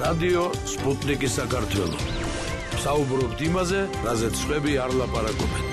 რადიო სპუტნიკი საქართველო. საუბრობთ იმაზე, რაზეც სხვები არ ლაპარაკობენ.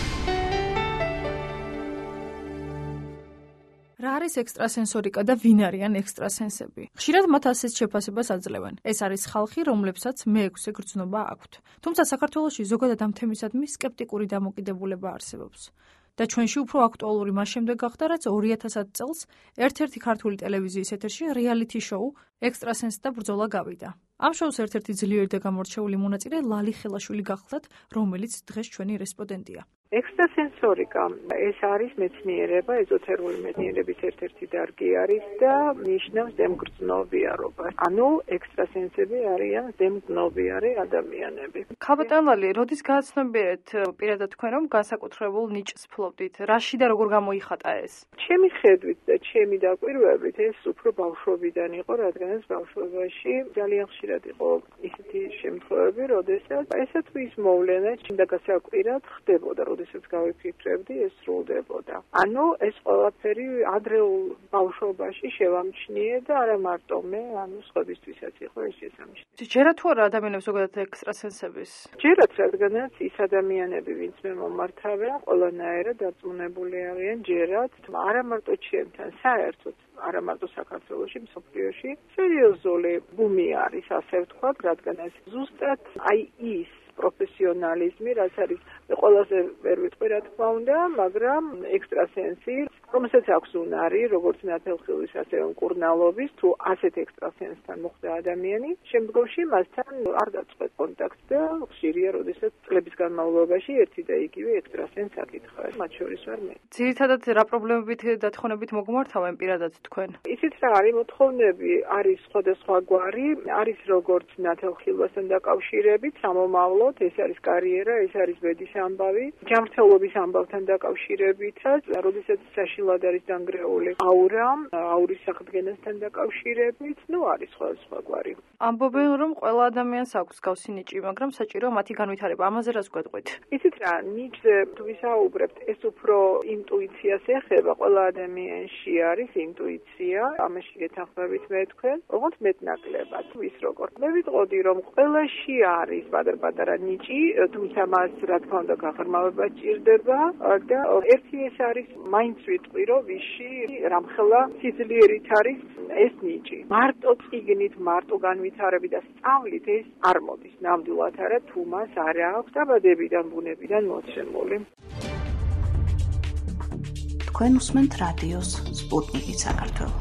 რა არის ექსტრასენსორიკა და ვინ არიან ექსტრასენსები? ხშირად მათ ასეთ შეფასებას აძლევენ. ეს არის ხალხი, რომლებსაც მე-6 გრძნობა აქვთ. თუმცა საქართველოში ზოგადად ამ თემისადმი სკეპტიკური დამოკიდებულება არსებობს. და ჩვენში უფრო აქტუალური მას შემდეგ გახდა, რაც 2000 წელს ერთ-ერთი ქართული ტელევიზიის ეთერში რეალითი შოუ ექსტრასენს და ბრძოლა გავიდა. ამ შოუს ერთ-ერთი ძლიერი და გამორჩეული მონაწილე ლალი ხელაშვილი გახლდათ, რომელიც დღეს ჩვენი რესპონდენტია. ექსტრასენსორიკა ეს არის მეცნიერება, ეზოთერული მეცნიერების ერთ-ერთი დარგი არის და ნიშნავს ზემგრძნობიარობას. ანუ ექსტრასენსები არიან ზემგრძნობიარე ადამიანები. ქალბატონ ლალი, როდის გააცნობიერეთ პირადად თქვენ, რომ განსაკუთრებულ ნიჭს ფლობდით? რაში და როგორ გამოიხატა ეს? ჩემი ხედვით და ჩემი დაკვირვებით ეს უფრო ბავშვობიდან იყო, რადგანაც ბავშვობაში ძალიან ხშირად იყო ისეთი შემთხვევები, როდესაც ესა თუ ის მოვლენა ჩინდა გასაკვირად ხდებოდა, როდესაც გავიფიქრებდი, ეს სრულდებოდა. ანუ ეს ყველაფერი ადრეულ ბავშვობაში შევამჩნიე და არა მარტო მე, ანუ სხვებისთვისაც იყო ეს შესამჩნევი. ჯერათ თუ არა ადამიანებს ზოგადად ექსტრასენსების? ჯერათ, რადგანაც ის ადამიანები, ვინც მე მომართავენ, ყველანაირად დარწმუნებული არიან ჯერათ, არა მარტო ჩემთან, საერთოდ არა მარტო საქართველოში, მსოფლიოში სერიოზული ბუმი არის, ასე ვთქვათ, რადგანაც ზუსტად ის პროფესიონალიზმი, რაც არის ყველაზე ვერ ვიტყვი რა თქმა უნდა, მაგრამ ექსტრასენსი, რომელსაც აქვს უნარი, როგორც ნათელხილის, ასევე მკურნალობის, თუ ასეთ ექსტრასენსთან მოხვდა ადამიანი, შემდგომში მასთან არ დაწყეთ კონტაქტს და ხშირია, როდესაც წლების განმავლობაში ერთი და იგივე ექსტრასენსს აკითხავენ, მათ შორის ვარ მე. ძირითადად რა პრობლემებით და თხოვნებით მოგმართავენ პირადად თქვენ? ისიც რა არის, მოთხოვნები არის სხვადასხვაგვარი, არის როგორც ნათელხილვასთან დაკავშირებით, სამომავლოდ, ეს არის კარიერა, ეს არის ბედის ამბავი, ჯანმრთელობის ამბავთან დაკავშირებითაც, როდესაც საშინლად არის დანგრეული აურის აღდგენასთან დაკავშირებით, არის სხვადასხვაგვარი. ამბობენ, რომ ყველა ადამიანს აქვს გავსი ნიჭი, მაგრამ საჭიროა მათი განვითარება. ამაზე რას გვეტყვით? ისიც რა, ნიჭზე თუ ვისაუბრებთ, ეს უფრო ინტუიციას ეხება, ყველა ადამიანში არის ინტუიცია, ამაში გეთანხმებით მე თქვენ, ოღონდ მეტნაკლებად, ვის როგორ. მე ვიტყოდი, რომ ყველაში არის პატარ-პატარა ნიჭი, თუმცა მას რა თქმა უნდა გაღრმავება სჭირდება და ერთი ეს არის მაინც ვიტყვი, რომ ვიში რამხელა სიძლიერით არის ეს ნიჭი. მარტო წიგნით, მარტო განვითარებით და სწავლით ეს არ მოდის. ნამდვილად არა, თუ მას არ აქვს დაბადებიდან, ბუნებიდან მოცემული. თქვენ უსმენთ რადიოს სპუტნიკი საქართველო.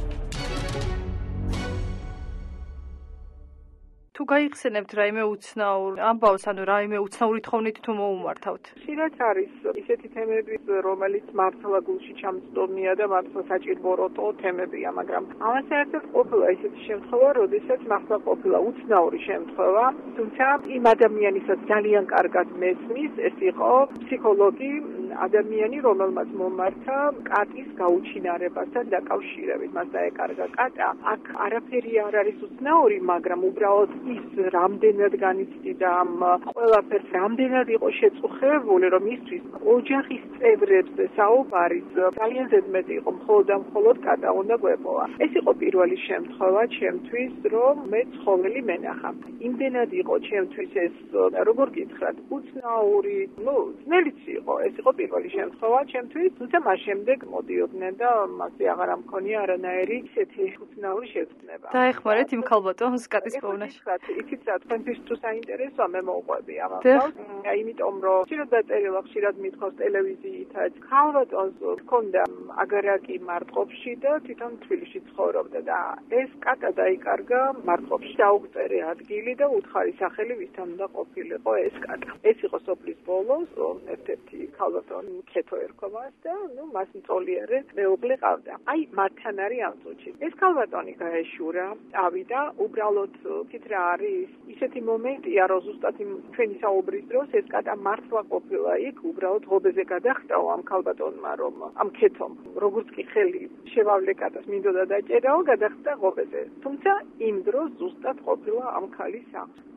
თუ გაიხსენებთ რაიმე უცნაურ ამბავს, ანუ რაიმე უცნაური თხოვნით თუ მოუმართავთ? ხშირად არის ისეთი თემები, რომელიც მართლა გულში ჩამწდომია და მართლა საჭიროა თემებია, მაგრამ ამას საერთოდ ყოფილა ისეთი შემთხვევა, როდესაც მართლა ყოფილა უცნაური შემთხვევა, თუმცა იმ ადამიანისაც ძალიან კარგად მესმის, ეს იყო ფსიქოლოგი, ადამიანი, რომელმაც მომართა კატის გაუჩინარებასთან დაკავშირებით. მას დაეკარგა კატა. აქ არაფერი არ არის უცნაური, მაგრამ უბრალოდ ის რამდენად განიცდიდა ამ ყველაფერს, რამდენად იყო შეწუხებული, რომ ისთვის ოჯახის წევრებზე საუბარი ძალიან ზედმეტი იყო, მხოლოდ და მხოლოდ კატა უნდა გვეპოვა. ეს იყო პირველი შემთხვევა ჩემთვის, რომ მე ცხოველი მენახა. იმდენად იყო ჩემთვის ეს, როგორ გითხრათ, უცნაური, ძნელიც იყო, ეს იყო პირველი შემთხვევა ჩემთვის, თუმცა მას შემდეგ მოდიოდნენ და მასზე აღარ ამქონია არანაირი ისეთი უცნაური შეგრძნება. დაეხმარეთ იმ ქალბატონს კატის პოვნაში. იცით რა, თქვენთვის თუ საინტერესოა, მე მოვყვები ამ ამბავს, იმიტომ რომ ხშირად დაწერილა, ხშირად მithავს ტელევიზიითაც. ქალბატონს ჰქონდა აგარაკი მარტყოფში და თვითონ თბილისში ცხოვრობდა და ეს კატა დაიკარგა მარტყოფში, დაუგწერე ადგილი და უთხარი სახელი ვისთან უნდა ყოფილიყო ეს კატა. ეს იყო სოფლის ბოლოს, ერთ-ერთი ქალბატონი ქეთო ერქომას და მას მწოლიარე მეუღლე ყავდა. მათთან არის ამ წუთში. ეს ქალბატონი გაეშურა, ავიდა, უბრალოდ თითრა არის ისეთი მომენტია, რომ ზუსტად ჩვენი საუბრის დროს ეს კატა მართლა ყოფილა იქ, უბრალოდ ღობეზე გადახტაო ამ ქალბატონმა, რომ ამ ქეთომ, როგორც კი ხელი შევავლე კატას მინდოდა დაჭერაო, გადახტა ღობეზე. თუმცა იმ დროს ზუსტად ყოფილა ამ ქალის სახლი.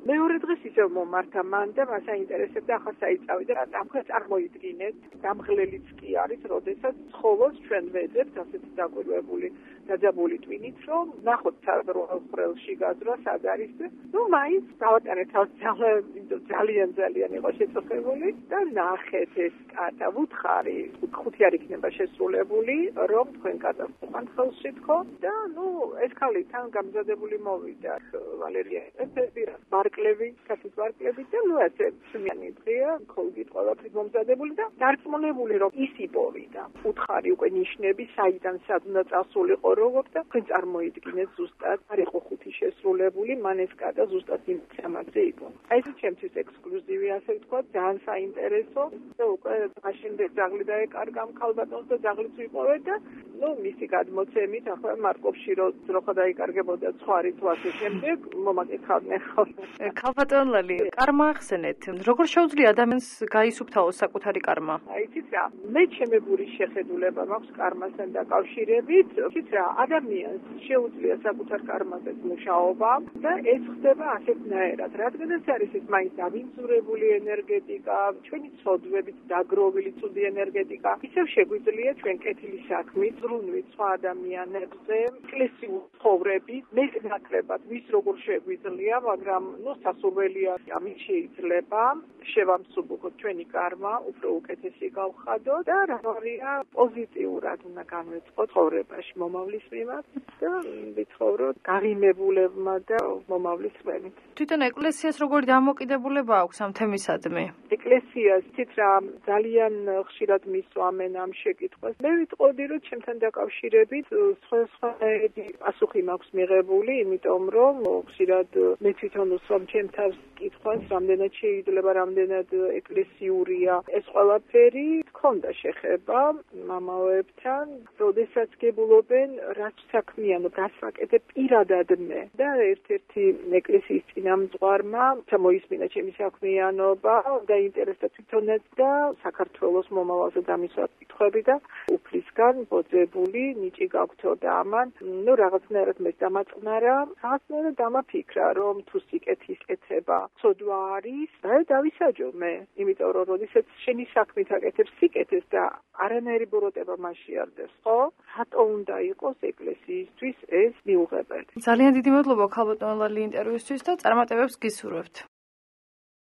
მეორე დღეს ისევ მომართა მან და მას აინტერესებდა ახლა საიწავი და ამხე წარმოიდგინეთ, დამღლელიც კი არის, როდესაც ცხოველს ჩვენ ვეძებთ ასეთი დაკვირვებული დაძაბული ტვინით, რომ ნახოთ საგროხრელში გაზრა სად არის და მაინც დავატანეთ ძალიან იყო შეწუხებული და ნახეთ ეს კატა ვუთხარი, 5 არ იქნება შესრულებული, რომ თქვენ კატას უყანთ ხელში თქო და ეს ქალი თან გამზადებული მოვიდა ვალერია ესეთი ბარკლები, კაცის ბარკლები და ასე სმიანი დღეა, ხოლმე ყველაფრის მომზადებული და დარწმუნებული რომ ის იპოვიდა. უთხარი უკვე ნიშნები საიდან სად უნდა წასულიყო როგორ და თქვენ წარმოიდგინეთ ზუსტად არ იყო 5 შესრულებული, მან ეს კატა ზუსტად იმ სამაზე იყო. აი ეს ჩემთვის ექსკლუზივი ასე ვთქვათ, ძალიან საინტერესო და უკვე მაშინ ძაღლი დაეკარგა ქალბატონს და ძაღლიც ვიპოვე და მისი გადმოცემით ახლა მარკოვში რო დაიკარგებოდა ცხვარი თუ ასე შემდეგ მომაკითხავდნენ ხოლმე. ქალბატონ ლალი, კარმა ახსენეთ. როგორ შეუძლია ადამიანს გაისუფთავოს საკუთარი კარმა? იცით რა, მე ჩემებური შეხედულება მაქვს კარმასთან დაკავშირებით. იცით რა, ადამიანს შეუძლია საკუთარ კარმაზე მუშაობა და ეს ხდება ასეთნაირად, რადგანაც არის ეს მაინც დავინწურებული ენერგეტიკა, ჩვენი ცოდვებით დაგროვილი ცუდი ენერგეტიკა. ისევ შეგვიძლია ჩვენ კეთილი საქმით ზრუნვით სხვა ადამიანებზე, ეკლესიურ ცხოვრებით, მეტნაკლებად ვის როგორ შეგვიძლია, მაგრამ სასურველია ამით შეიძლება შევამსუბუქოთ ჩვენი კარმა, უფრო უკეთესი გავხადოთ და რაღაცა პოზიტიურად უნდა განვეწყოთ ცხოვრებაში მომავლის მიმართ და ვიცხოვროთ გაღიმებულებმა და მომავლის ხმებით. თვითონ ეკლესიას როგორი დამოკიდებულება აქვს ამ თემისადმი? ეკლესიას თით რა ძალიან ხშირად მისვამენ ამ შეკითხვას. მე ვიტყოდი რომ ჩემთან დაკავშირებით სხვა პასუხი მაქვს მიღებული, იმიტომ რომ ხშირად მე თვითონ უსვამ ჩემ თავს კითხვას, რამდენად შეიძლება, რამდენად ეკლესიურია ეს ყველაფერი. თქონდა შეხება მამაოებთან, როდესაც გებულობენ რაც საქმიანო გასაკეთებ პირადად მე და ერთ-ერთი ეკლესიის წინამძღვარმა მოისმინა ჩემი საქმიანობა და ინტერესდა თვითონაც და საქართველოს მომავალზე დამისვა კითხვები და უფლისგან ბოძებული ნიჭი გაგვთოდა ამან. რაღაცნაირად მე დამაწყნარა, რაღაცნაირად დამაფიქრა, რომ თუ სიკეთის კეთება ცოდვა არის და დავისაჯო მე, იმიტომ რომ როდესაც შენი საქმით აკეთებ სიკეთეს და არანაირი ბოროტება მასში არ დეს, ხო? რატო უნდა იყოს ეკლესიისთვის ეს მიუღებელი? ძალიან დიდი მადლობა ქალბატონ ლალი ინტერვიუსთვის და წარმატებებს გისურვებთ.